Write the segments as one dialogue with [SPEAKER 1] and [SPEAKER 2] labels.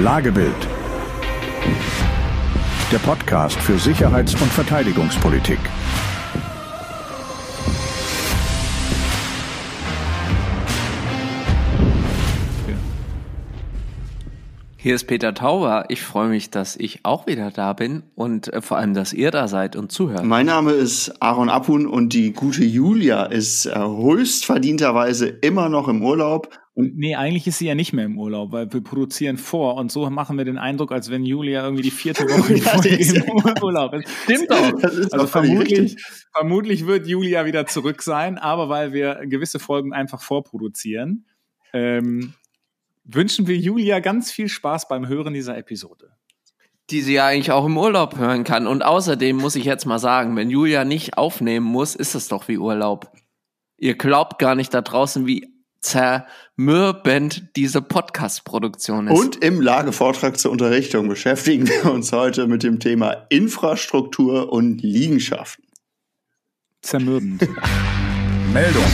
[SPEAKER 1] Lagebild. Der Podcast für Sicherheits- und Verteidigungspolitik.
[SPEAKER 2] Hier ist Peter Tauber. Ich freue mich, dass ich auch wieder da bin und vor allem, dass ihr da seid und zuhört.
[SPEAKER 3] Mein Name ist Aaron Apun und die gute Julia ist höchstverdienterweise immer noch im Urlaub.
[SPEAKER 4] Nee, eigentlich ist sie ja nicht mehr im Urlaub, weil wir produzieren vor und so machen wir den Eindruck, als wenn Julia irgendwie die 4. Woche im Urlaub ist. Stimmt doch. Also vermutlich wird Julia wieder zurück sein, aber weil wir gewisse Folgen einfach vorproduzieren, wünschen wir Julia ganz viel Spaß beim Hören dieser Episode.
[SPEAKER 2] Die sie ja eigentlich auch im Urlaub hören kann. Und außerdem muss ich jetzt mal sagen, wenn Julia nicht aufnehmen muss, ist es doch wie Urlaub. Ihr glaubt gar nicht da draußen, wie zermürbend diese Podcast-Produktion ist.
[SPEAKER 3] Und im Lagevortrag zur Unterrichtung beschäftigen wir uns heute mit dem Thema Infrastruktur und Liegenschaften.
[SPEAKER 4] Zermürbend.
[SPEAKER 1] Meldung.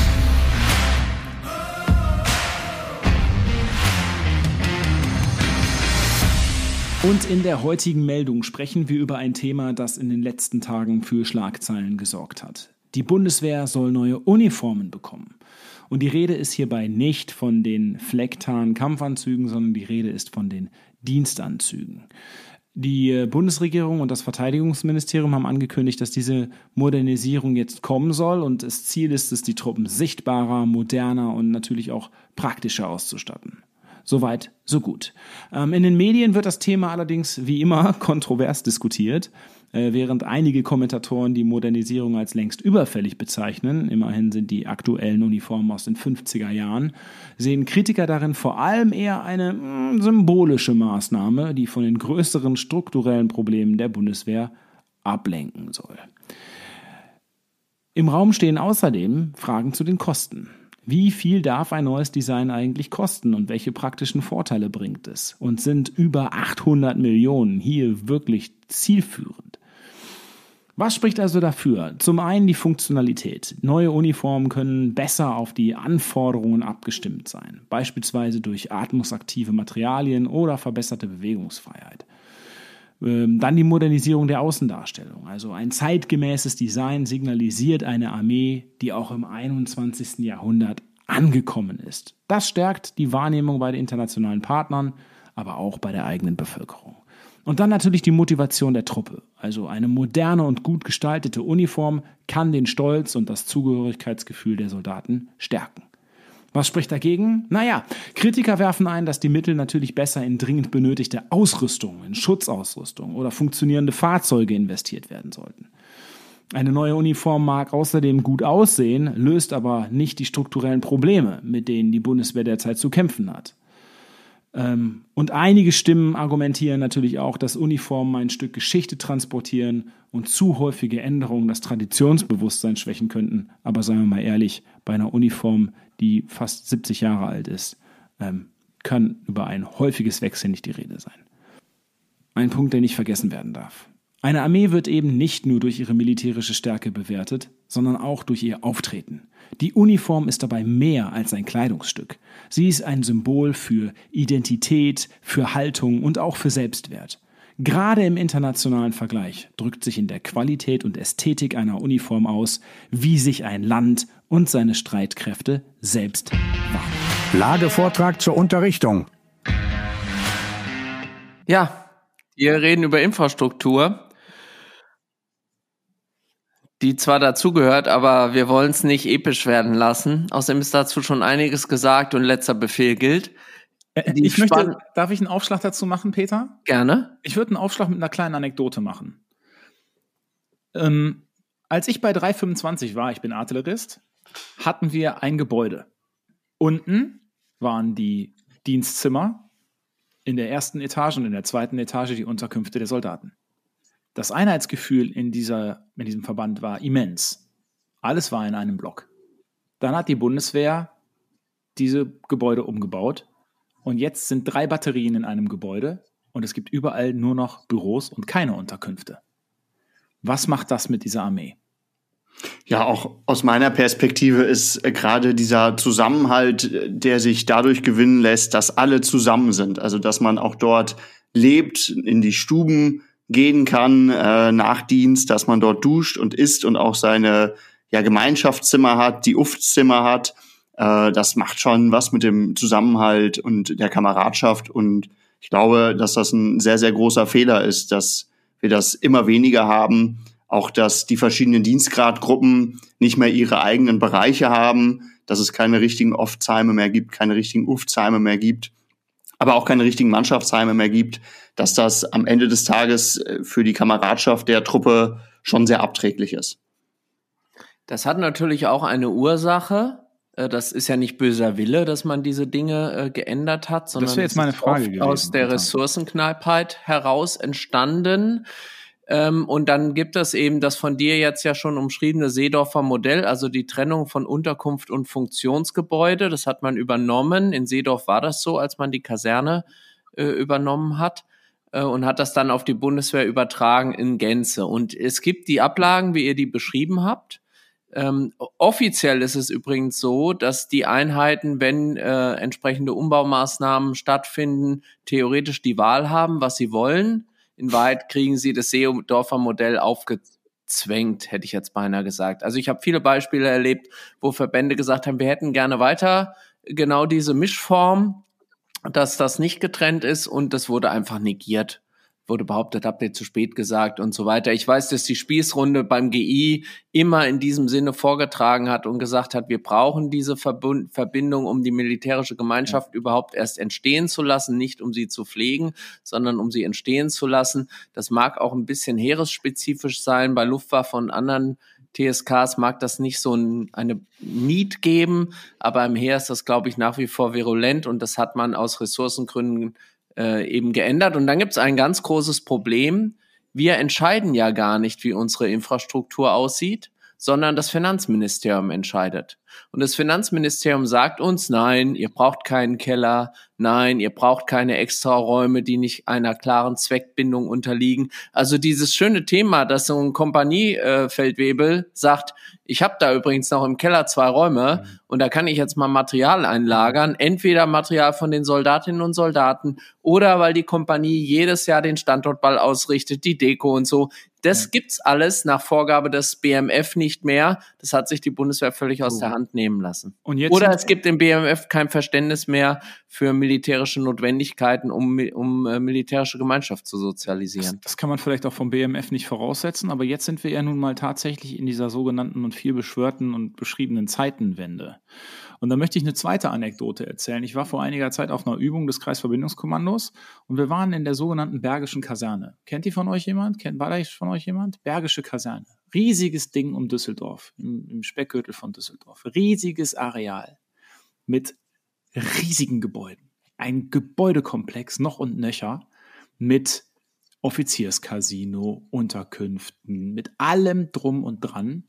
[SPEAKER 4] Und in der heutigen Meldung sprechen wir über ein Thema, das in den letzten Tagen für Schlagzeilen gesorgt hat. Die Bundeswehr soll neue Uniformen bekommen. Und die Rede ist hierbei nicht von den Flecktarn-Kampfanzügen, sondern die Rede ist von den Dienstanzügen. Die Bundesregierung und das Verteidigungsministerium haben angekündigt, dass diese Modernisierung jetzt kommen soll und das Ziel ist es, die Truppen sichtbarer, moderner und natürlich auch praktischer auszustatten. Soweit, so gut. In den Medien wird das Thema allerdings wie immer kontrovers diskutiert, während einige Kommentatoren die Modernisierung als längst überfällig bezeichnen. Immerhin sind die aktuellen Uniformen aus den 50er Jahren. Sehen Kritiker darin vor allem eher eine symbolische Maßnahme, die von den größeren strukturellen Problemen der Bundeswehr ablenken soll. Im Raum stehen außerdem Fragen zu den Kosten. Wie viel darf ein neues Design eigentlich kosten und welche praktischen Vorteile bringt es? Und sind über 800 Millionen hier wirklich zielführend? Was spricht also dafür? Zum einen die Funktionalität. Neue Uniformen können besser auf die Anforderungen abgestimmt sein, beispielsweise durch atmungsaktive Materialien oder verbesserte Bewegungsfreiheit. Dann die Modernisierung der Außendarstellung. Also ein zeitgemäßes Design signalisiert eine Armee, die auch im 21. Jahrhundert angekommen ist. Das stärkt die Wahrnehmung bei den internationalen Partnern, aber auch bei der eigenen Bevölkerung. Und dann natürlich die Motivation der Truppe. Also eine moderne und gut gestaltete Uniform kann den Stolz und das Zugehörigkeitsgefühl der Soldaten stärken. Was spricht dagegen? Naja, Kritiker werfen ein, dass die Mittel natürlich besser in dringend benötigte Ausrüstung, in Schutzausrüstung oder funktionierende Fahrzeuge investiert werden sollten. Eine neue Uniform mag außerdem gut aussehen, löst aber nicht die strukturellen Probleme, mit denen die Bundeswehr derzeit zu kämpfen hat. Und einige Stimmen argumentieren natürlich auch, dass Uniformen ein Stück Geschichte transportieren und zu häufige Änderungen das Traditionsbewusstsein schwächen könnten. Aber seien wir mal ehrlich, bei einer Uniform, die fast 70 Jahre alt ist, kann über ein häufiges Wechseln nicht die Rede sein. Ein Punkt, der nicht vergessen werden darf. Eine Armee wird eben nicht nur durch ihre militärische Stärke bewertet, sondern auch durch ihr Auftreten. Die Uniform ist dabei mehr als ein Kleidungsstück. Sie ist ein Symbol für Identität, für Haltung und auch für Selbstwert. Gerade im internationalen Vergleich drückt sich in der Qualität und Ästhetik einer Uniform aus, wie sich ein Land und seine Streitkräfte selbst wahrnehmen.
[SPEAKER 1] Lagevortrag zur Unterrichtung.
[SPEAKER 2] Ja, wir reden über Infrastruktur, die zwar dazugehört, aber wir wollen es nicht episch werden lassen. Außerdem ist dazu schon einiges gesagt und letzter Befehl gilt.
[SPEAKER 4] Darf ich einen Aufschlag dazu machen, Peter?
[SPEAKER 2] Gerne.
[SPEAKER 4] Ich würde einen Aufschlag mit einer kleinen Anekdote machen. Als ich bei 325 war, ich bin Artillerist, hatten wir ein Gebäude. Unten waren die Dienstzimmer, in der ersten Etage und in der zweiten Etage die Unterkünfte der Soldaten. Das Einheitsgefühl in diesem Verband war immens. Alles war in einem Block. Dann hat die Bundeswehr diese Gebäude umgebaut und jetzt sind 3 Batterien in einem Gebäude und es gibt überall nur noch Büros und keine Unterkünfte. Was macht das mit dieser Armee?
[SPEAKER 3] Ja, auch aus meiner Perspektive ist gerade dieser Zusammenhalt, der sich dadurch gewinnen lässt, dass alle zusammen sind. Also dass man auch dort lebt, in die Stuben gehen kann nach Dienst, dass man dort duscht und isst und auch seine Gemeinschaftszimmer hat, die Uftzimmer hat. Das macht schon was mit dem Zusammenhalt und der Kameradschaft. Und ich glaube, dass das ein sehr, sehr großer Fehler ist, dass wir das immer weniger haben. Auch, dass die verschiedenen Dienstgradgruppen nicht mehr ihre eigenen Bereiche haben, dass es keine richtigen Oftsheime mehr gibt, keine richtigen Uftsheime mehr gibt, aber auch keine richtigen Mannschaftsheime mehr gibt, dass das am Ende des Tages für die Kameradschaft der Truppe schon sehr abträglich ist.
[SPEAKER 2] Das hat natürlich auch eine Ursache. Das ist ja nicht böser Wille, dass man diese Dinge geändert hat, sondern
[SPEAKER 4] das wäre jetzt meine Frage gewesen,
[SPEAKER 2] aus der Ressourcenknappheit heraus entstanden. Und dann gibt es eben das von dir jetzt ja schon umschriebene Seedorfer Modell, also die Trennung von Unterkunft und Funktionsgebäude. Das hat man übernommen. In Seedorf war das so, als man die Kaserne übernommen hat und hat das dann auf die Bundeswehr übertragen in Gänze. Und es gibt die Ablagen, wie ihr die beschrieben habt. Offiziell ist es übrigens so, dass die Einheiten, wenn entsprechende Umbaumaßnahmen stattfinden, theoretisch die Wahl haben, was sie wollen. In Wahrheit kriegen sie das Seedorfer Modell aufgezwängt, hätte ich jetzt beinahe gesagt. Also ich habe viele Beispiele erlebt, wo Verbände gesagt haben, wir hätten gerne weiter genau diese Mischform, dass das nicht getrennt ist, und das wurde einfach negiert. Wurde behauptet, habt ihr zu spät gesagt und so weiter. Ich weiß, dass die Spießrunde beim GI immer in diesem Sinne vorgetragen hat und gesagt hat, wir brauchen diese Verbindung, um die militärische Gemeinschaft überhaupt erst entstehen zu lassen, nicht um sie zu pflegen, sondern um sie entstehen zu lassen. Das mag auch ein bisschen heeresspezifisch sein. Bei Luftwaffe und anderen TSKs mag das nicht so eine Need geben, aber im Heer ist das, glaube ich, nach wie vor virulent, und das hat man aus Ressourcengründen eben geändert. Und dann gibt es ein ganz großes Problem. Wir entscheiden ja gar nicht, wie unsere Infrastruktur aussieht, sondern das Finanzministerium entscheidet. Und das Finanzministerium sagt uns, nein, ihr braucht keinen Keller, nein, ihr braucht keine Extraräume, die nicht einer klaren Zweckbindung unterliegen. Also dieses schöne Thema, dass so ein Kompaniefeldwebel sagt, ich habe da übrigens noch im Keller 2 Räume und da kann ich jetzt mal Material einlagern, entweder Material von den Soldatinnen und Soldaten oder weil die Kompanie jedes Jahr den Standortball ausrichtet, die Deko und so. Das gibt's alles nach Vorgabe des BMF nicht mehr. Das hat sich die Bundeswehr völlig aus der Hand nehmen lassen.
[SPEAKER 4] Und jetzt
[SPEAKER 2] oder es gibt im BMF kein Verständnis mehr für militärische Notwendigkeiten, um militärische Gemeinschaft zu sozialisieren.
[SPEAKER 4] Das kann man vielleicht auch vom BMF nicht voraussetzen, aber jetzt sind wir ja nun mal tatsächlich in dieser sogenannten und viel beschwörten und beschriebenen Zeitenwende. Und da möchte ich eine zweite Anekdote erzählen. Ich war vor einiger Zeit auf einer Übung des Kreisverbindungskommandos und wir waren in der sogenannten Bergischen Kaserne. Kennt die von euch jemand? War da von euch jemand? Bergische Kaserne. Riesiges Ding um Düsseldorf, im Speckgürtel von Düsseldorf. Riesiges Areal mit riesigen Gebäuden. Ein Gebäudekomplex noch und nöcher mit Offizierscasino, Unterkünften, mit allem drum und dran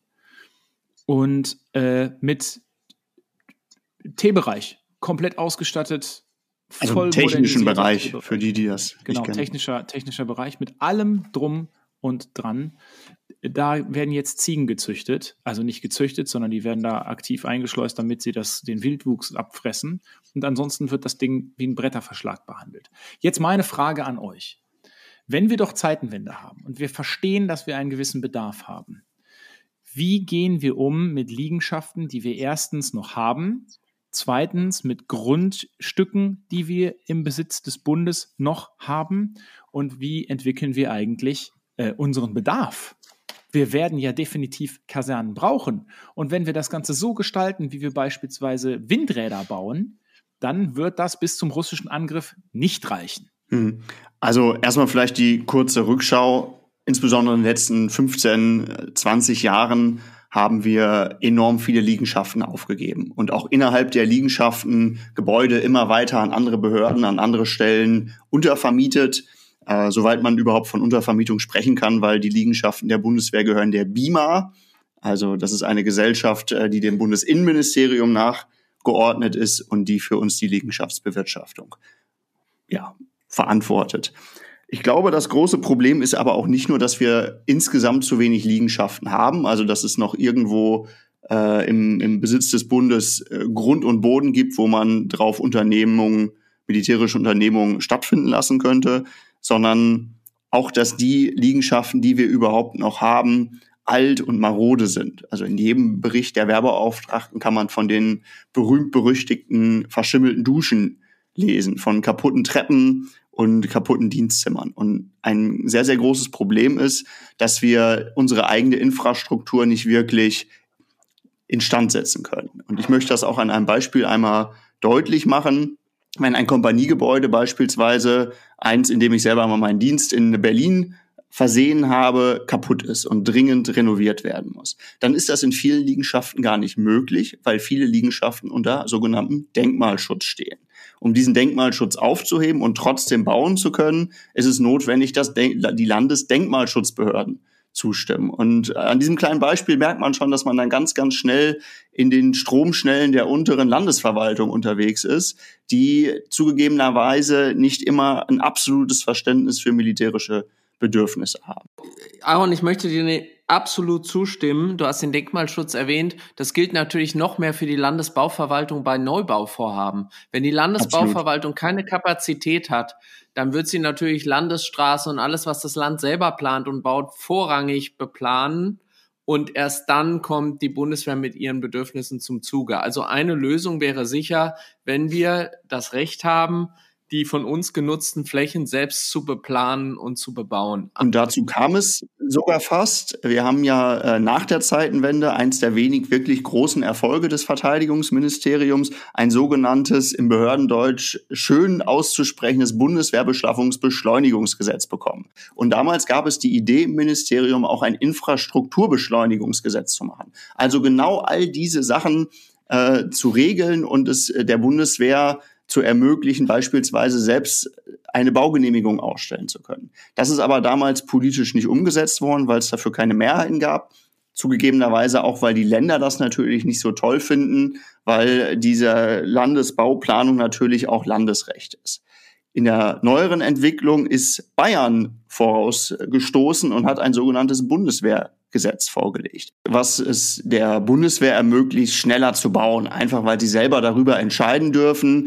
[SPEAKER 4] und mit T-Bereich, komplett ausgestattet.
[SPEAKER 3] Also im technischen Bereich, für die das
[SPEAKER 4] genau,
[SPEAKER 3] nicht kennen.
[SPEAKER 4] Technischer Bereich mit allem drum und dran. Da werden jetzt Ziegen gezüchtet, also nicht gezüchtet, sondern die werden da aktiv eingeschleust, damit sie den Wildwuchs abfressen. Und ansonsten wird das Ding wie ein Bretterverschlag behandelt. Jetzt meine Frage an euch. Wenn wir doch Zeitenwende haben und wir verstehen, dass wir einen gewissen Bedarf haben, wie gehen wir um mit Liegenschaften, die wir erstens noch haben, zweitens mit Grundstücken, die wir im Besitz des Bundes noch haben, und wie entwickeln wir eigentlich unseren Bedarf? Wir werden ja definitiv Kasernen brauchen. Und wenn wir das Ganze so gestalten, wie wir beispielsweise Windräder bauen, dann wird das bis zum russischen Angriff nicht reichen.
[SPEAKER 3] Also erstmal vielleicht die kurze Rückschau. Insbesondere in den letzten 15, 20 Jahren haben wir enorm viele Liegenschaften aufgegeben und auch innerhalb der Liegenschaften Gebäude immer weiter an andere Behörden, an andere Stellen untervermietet, soweit man überhaupt von Untervermietung sprechen kann, weil die Liegenschaften der Bundeswehr gehören der BIMA. Also das ist eine Gesellschaft, die dem Bundesinnenministerium nachgeordnet ist und die für uns die Liegenschaftsbewirtschaftung verantwortet. Ich glaube, das große Problem ist aber auch nicht nur, dass wir insgesamt zu wenig Liegenschaften haben, also dass es noch irgendwo im Besitz des Bundes Grund und Boden gibt, wo man drauf militärische Unternehmungen stattfinden lassen könnte, sondern auch, dass die Liegenschaften, die wir überhaupt noch haben, alt und marode sind. Also in jedem Bericht der Werbeauftragten kann man von den berühmt-berüchtigten verschimmelten Duschen lesen, von kaputten Treppen und kaputten Dienstzimmern. Und ein sehr, sehr großes Problem ist, dass wir unsere eigene Infrastruktur nicht wirklich instand setzen können. Und ich möchte das auch an einem Beispiel einmal deutlich machen. Wenn ein Kompaniegebäude beispielsweise, eins, in dem ich selber mal meinen Dienst in Berlin versehen habe, kaputt ist und dringend renoviert werden muss, dann ist das in vielen Liegenschaften gar nicht möglich, weil viele Liegenschaften unter sogenanntem Denkmalschutz stehen. Um diesen Denkmalschutz aufzuheben und trotzdem bauen zu können, ist es notwendig, dass die Landesdenkmalschutzbehörden zustimmen. Und an diesem kleinen Beispiel merkt man schon, dass man dann ganz, ganz schnell in den Stromschnellen der unteren Landesverwaltung unterwegs ist, die zugegebenerweise nicht immer ein absolutes Verständnis für militärische Bedürfnisse haben.
[SPEAKER 2] Aaron, ich möchte dir absolut zustimmen. Du hast den Denkmalschutz erwähnt. Das gilt natürlich noch mehr für die Landesbauverwaltung bei Neubauvorhaben. Wenn die Landesbauverwaltung keine Kapazität hat, dann wird sie natürlich Landesstraßen und alles, was das Land selber plant und baut, vorrangig beplanen. Und erst dann kommt die Bundeswehr mit ihren Bedürfnissen zum Zuge. Also eine Lösung wäre sicher, wenn wir das Recht haben, die von uns genutzten Flächen selbst zu beplanen und zu bebauen.
[SPEAKER 3] Und dazu kam es sogar fast. Wir haben ja nach der Zeitenwende eins der wenig wirklich großen Erfolge des Verteidigungsministeriums, ein sogenanntes, im Behördendeutsch schön auszusprechendes Bundeswehrbeschaffungsbeschleunigungsgesetz bekommen. Und damals gab es die Idee im Ministerium, auch ein Infrastrukturbeschleunigungsgesetz zu machen. Also genau all diese Sachen zu regeln und es der Bundeswehr zu ermöglichen, beispielsweise selbst eine Baugenehmigung ausstellen zu können. Das ist aber damals politisch nicht umgesetzt worden, weil es dafür keine Mehrheiten gab. Zugegebenerweise auch, weil die Länder das natürlich nicht so toll finden, weil diese Landesbauplanung natürlich auch Landesrecht ist. In der neueren Entwicklung ist Bayern vorausgestoßen und hat ein sogenanntes Bundeswehrgesetz vorgelegt, was es der Bundeswehr ermöglicht, schneller zu bauen, einfach weil sie selber darüber entscheiden dürfen,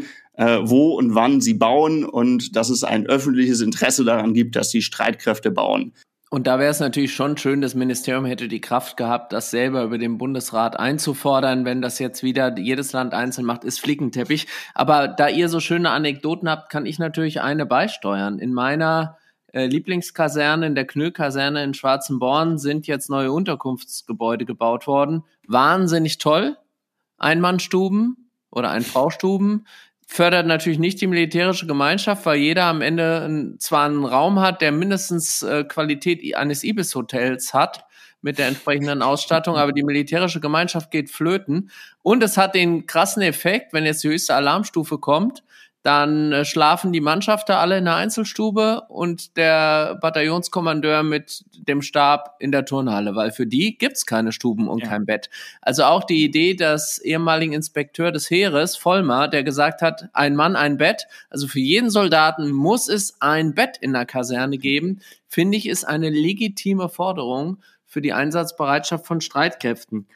[SPEAKER 3] wo und wann sie bauen und dass es ein öffentliches Interesse daran gibt, dass die Streitkräfte bauen.
[SPEAKER 2] Und da wäre es natürlich schon schön, das Ministerium hätte die Kraft gehabt, das selber über den Bundesrat einzufordern. Wenn das jetzt wieder jedes Land einzeln macht, ist Flickenteppich. Aber da ihr so schöne Anekdoten habt, kann ich natürlich eine beisteuern. In meiner Lieblingskaserne, in der Knöll-Kaserne in Schwarzenborn, sind jetzt neue Unterkunftsgebäude gebaut worden. Wahnsinnig toll. Einmannstuben oder Einfraustuben. Fördert natürlich nicht die militärische Gemeinschaft, weil jeder am Ende zwar einen Raum hat, der mindestens Qualität eines Ibis-Hotels hat mit der entsprechenden Ausstattung, aber die militärische Gemeinschaft geht flöten. Und es hat den krassen Effekt, wenn jetzt die höchste Alarmstufe kommt, dann schlafen die Mannschafter alle in der Einzelstube und der Bataillonskommandeur mit dem Stab in der Turnhalle, weil für die gibt's keine Stuben und kein Bett. Also auch die Idee des ehemaligen Inspekteur des Heeres, Vollmer, der gesagt hat, ein Mann, ein Bett, also für jeden Soldaten muss es ein Bett in der Kaserne geben, finde ich, ist eine legitime Forderung für die Einsatzbereitschaft von Streitkräften.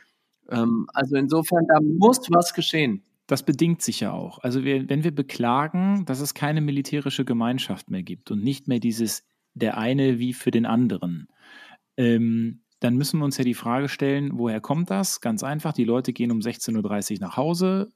[SPEAKER 2] Also insofern, da muss was geschehen.
[SPEAKER 4] Das bedingt sich ja auch. Also wenn wir beklagen, dass es keine militärische Gemeinschaft mehr gibt und nicht mehr dieses der eine wie für den anderen, dann müssen wir uns ja die Frage stellen, woher kommt das? Ganz einfach, die Leute gehen um 16:30 Uhr nach Hause,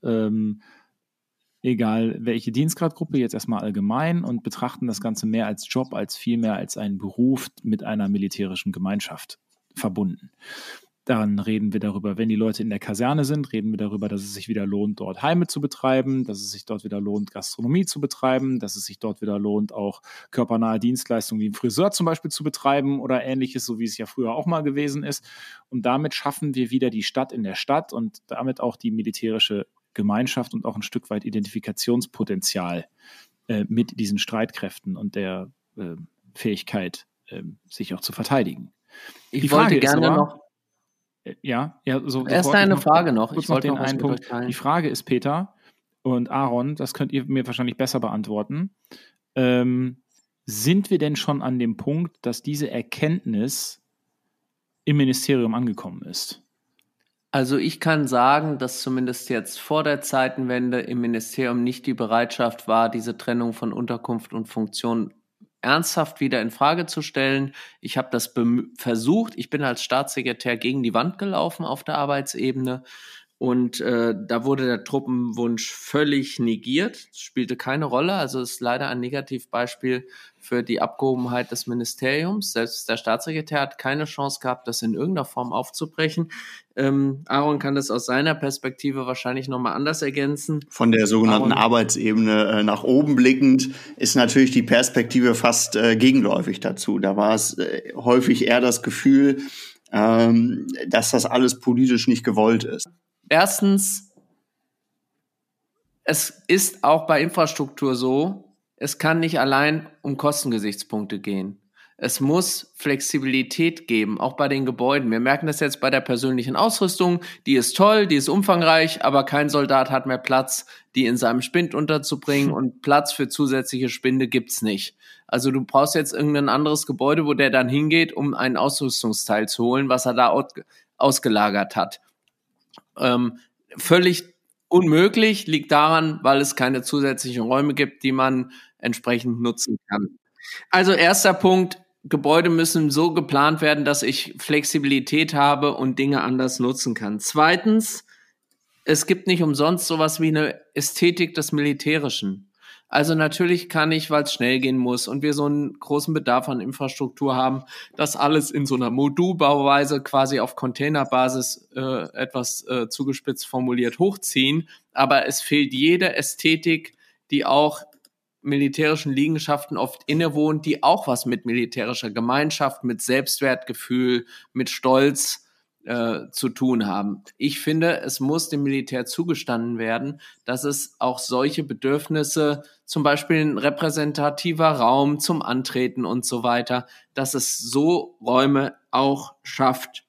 [SPEAKER 4] egal welche Dienstgradgruppe, jetzt erstmal allgemein, und betrachten das Ganze mehr als Job, als viel mehr als einen Beruf mit einer militärischen Gemeinschaft verbunden. Dann reden wir darüber, wenn die Leute in der Kaserne sind, reden wir darüber, dass es sich wieder lohnt, dort Heime zu betreiben, dass es sich dort wieder lohnt, Gastronomie zu betreiben, dass es sich dort wieder lohnt, auch körpernahe Dienstleistungen wie ein Friseur zum Beispiel zu betreiben oder ähnliches, so wie es ja früher auch mal gewesen ist. Und damit schaffen wir wieder die Stadt in der Stadt und damit auch die militärische Gemeinschaft und auch ein Stück weit Identifikationspotenzial mit diesen Streitkräften und der Fähigkeit, sich auch zu verteidigen.
[SPEAKER 2] Ich wollte gerne noch
[SPEAKER 4] so
[SPEAKER 2] erst eine Frage noch.
[SPEAKER 4] Ich wollte noch einen Punkt. Die Frage ist, Peter und Aaron, das könnt ihr mir wahrscheinlich besser beantworten. Sind wir denn schon an dem Punkt, dass diese Erkenntnis im Ministerium angekommen ist?
[SPEAKER 2] Also ich kann sagen, dass zumindest jetzt vor der Zeitenwende im Ministerium nicht die Bereitschaft war, diese Trennung von Unterkunft und Funktion ernsthaft wieder in Frage zu stellen. Ich habe das versucht. Ich bin als Staatssekretär gegen die Wand gelaufen auf der Arbeitsebene. Und da wurde der Truppenwunsch völlig negiert. Das spielte keine Rolle. Also ist leider ein Negativbeispiel für die Abgehobenheit des Ministeriums. Selbst der Staatssekretär hat keine Chance gehabt, das in irgendeiner Form aufzubrechen. Aaron kann das aus seiner Perspektive wahrscheinlich nochmal anders ergänzen.
[SPEAKER 3] Von der sogenannten Arbeitsebene nach oben blickend ist natürlich die Perspektive fast gegenläufig dazu. Da war es häufig eher das Gefühl, dass das alles politisch nicht gewollt ist.
[SPEAKER 2] Erstens, es ist auch bei Infrastruktur so, es kann nicht allein um Kostengesichtspunkte gehen. Es muss Flexibilität geben, auch bei den Gebäuden. Wir merken das jetzt bei der persönlichen Ausrüstung. Die ist toll, die ist umfangreich, aber kein Soldat hat mehr Platz, die in seinem Spind unterzubringen und Platz für zusätzliche Spinde gibt's nicht. Also du brauchst jetzt irgendein anderes Gebäude, wo der dann hingeht, um einen Ausrüstungsteil zu holen, was er da ausgelagert hat. Völlig unmöglich, liegt daran, weil es keine zusätzlichen Räume gibt, die man entsprechend nutzen kann. Also erster Punkt, Gebäude müssen so geplant werden, dass ich Flexibilität habe und Dinge anders nutzen kann. Zweitens, es gibt nicht umsonst sowas wie eine Ästhetik des Militärischen. Also natürlich kann ich, weil es schnell gehen muss und wir so einen großen Bedarf an Infrastruktur haben, das alles in so einer Modulbauweise quasi auf Containerbasis etwas zugespitzt formuliert hochziehen. Aber es fehlt jede Ästhetik, die auch militärischen Liegenschaften oft innewohnt, die auch was mit militärischer Gemeinschaft, mit Selbstwertgefühl, mit Stolz zu tun haben. Ich finde, es muss dem Militär zugestanden werden, dass es auch solche Bedürfnisse, zum Beispiel ein repräsentativer Raum zum Antreten und so weiter, dass es so Räume auch schafft.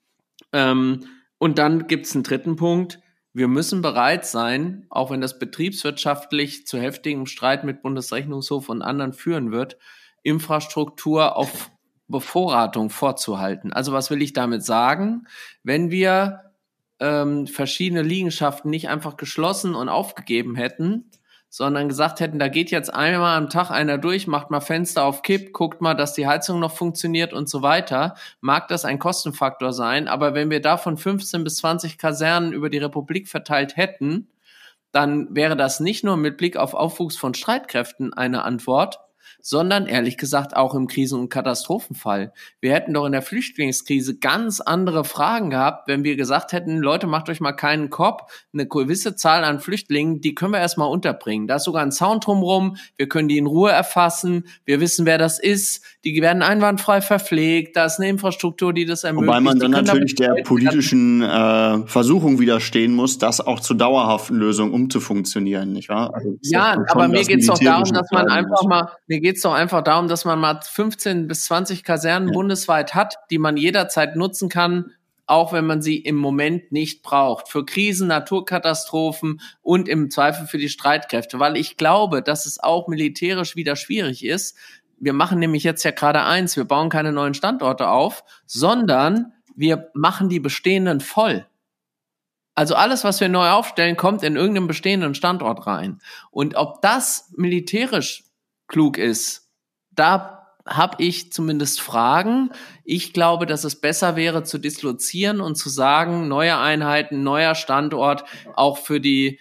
[SPEAKER 2] Und dann gibt es einen dritten Punkt. Wir müssen bereit sein, auch wenn das betriebswirtschaftlich zu heftigem Streit mit Bundesrechnungshof und anderen führen wird, Infrastruktur auf Bevorratung vorzuhalten. Also was will ich damit sagen? Wenn wir verschiedene Liegenschaften nicht einfach geschlossen und aufgegeben hätten, sondern gesagt hätten, da geht jetzt einmal am Tag einer durch, macht mal Fenster auf Kipp, guckt mal, dass die Heizung noch funktioniert und so weiter, mag das ein Kostenfaktor sein, aber wenn wir davon 15 bis 20 Kasernen über die Republik verteilt hätten, dann wäre das nicht nur mit Blick auf Aufwuchs von Streitkräften eine Antwort, sondern ehrlich gesagt auch im Krisen- und Katastrophenfall. Wir hätten doch in der Flüchtlingskrise ganz andere Fragen gehabt, wenn wir gesagt hätten, Leute, macht euch mal keinen Kopf, eine gewisse Zahl an Flüchtlingen, die können wir erstmal unterbringen. Da ist sogar ein Zaun drumherum, wir können die in Ruhe erfassen, wir wissen, wer das ist, die werden einwandfrei verpflegt, da ist eine Infrastruktur, die das ermöglicht.
[SPEAKER 3] Wobei man dann natürlich der politischen Versuchung widerstehen muss, das auch zur dauerhaften Lösung umzufunktionieren, nicht wahr? Also
[SPEAKER 2] ja, aber mir geht's doch darum, dass man einfach mal, geht es doch einfach darum, dass man mal 15 bis 20 Kasernen bundesweit hat, die man jederzeit nutzen kann, auch wenn man sie im Moment nicht braucht. Für Krisen, Naturkatastrophen und im Zweifel für die Streitkräfte. Weil ich glaube, dass es auch militärisch wieder schwierig ist. Wir machen nämlich jetzt ja gerade eins, wir bauen keine neuen Standorte auf, sondern wir machen die bestehenden voll. Also alles, was wir neu aufstellen, kommt in irgendeinen bestehenden Standort rein. Und ob das militärisch klug ist, da habe ich zumindest Fragen. Ich glaube, dass es besser wäre, zu dislozieren und zu sagen, neue Einheiten, neuer Standort, auch für die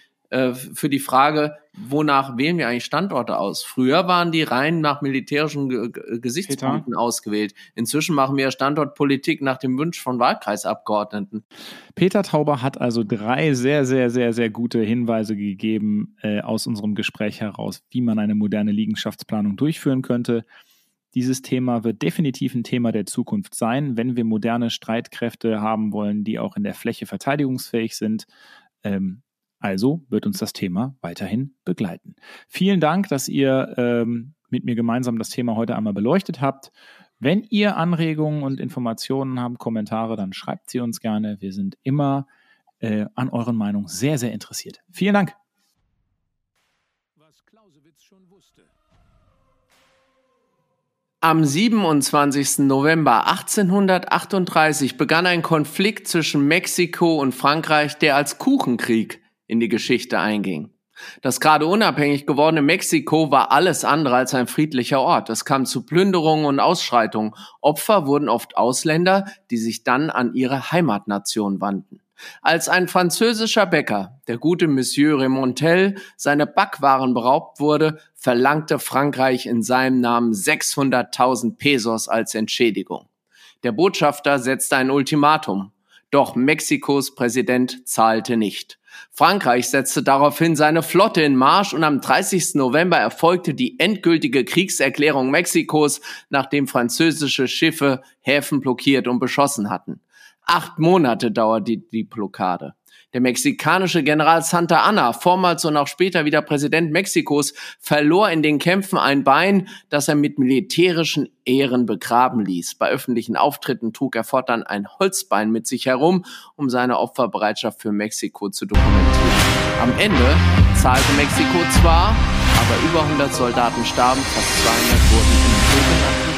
[SPEAKER 2] Frage, wonach wählen wir eigentlich Standorte aus? Früher waren die rein nach militärischen Gesichtspunkten ausgewählt. Inzwischen machen wir Standortpolitik nach dem Wunsch von Wahlkreisabgeordneten.
[SPEAKER 4] Peter Tauber hat also 3 sehr, sehr, sehr, sehr gute Hinweise gegeben aus unserem Gespräch heraus, wie man eine moderne Liegenschaftsplanung durchführen könnte. Dieses Thema wird definitiv ein Thema der Zukunft sein, wenn wir moderne Streitkräfte haben wollen, die auch in der Fläche verteidigungsfähig sind. Also wird uns das Thema weiterhin begleiten. Vielen Dank, dass ihr mit mir gemeinsam das Thema heute einmal beleuchtet habt. Wenn ihr Anregungen und Informationen habt, Kommentare, dann schreibt sie uns gerne. Wir sind immer an euren Meinungen sehr, sehr interessiert. Vielen Dank.
[SPEAKER 1] Was Clausewitz schon wusste.
[SPEAKER 2] Am 27. November 1838 begann ein Konflikt zwischen Mexiko und Frankreich, der als Kuchenkrieg in die Geschichte einging. Das gerade unabhängig gewordene Mexiko war alles andere als ein friedlicher Ort. Es kam zu Plünderungen und Ausschreitungen. Opfer wurden oft Ausländer, die sich dann an ihre Heimatnation wandten. Als ein französischer Bäcker, der gute Monsieur Remontel, seine Backwaren beraubt wurde, verlangte Frankreich in seinem Namen 600.000 Pesos als Entschädigung. Der Botschafter setzte ein Ultimatum, doch Mexikos Präsident zahlte nicht. Frankreich setzte daraufhin seine Flotte in Marsch und am 30. November erfolgte die endgültige Kriegserklärung Mexikos, nachdem französische Schiffe Häfen blockiert und beschossen hatten. 8 Monate dauerte die Blockade. Der mexikanische General Santa Anna, vormals und auch später wieder Präsident Mexikos, verlor in den Kämpfen ein Bein, das er mit militärischen Ehren begraben ließ. Bei öffentlichen Auftritten trug er fortan ein Holzbein mit sich herum, um seine Opferbereitschaft für Mexiko zu dokumentieren. Am Ende zahlte Mexiko zwar, aber über 100 Soldaten starben, fast 200 wurden im sogenannten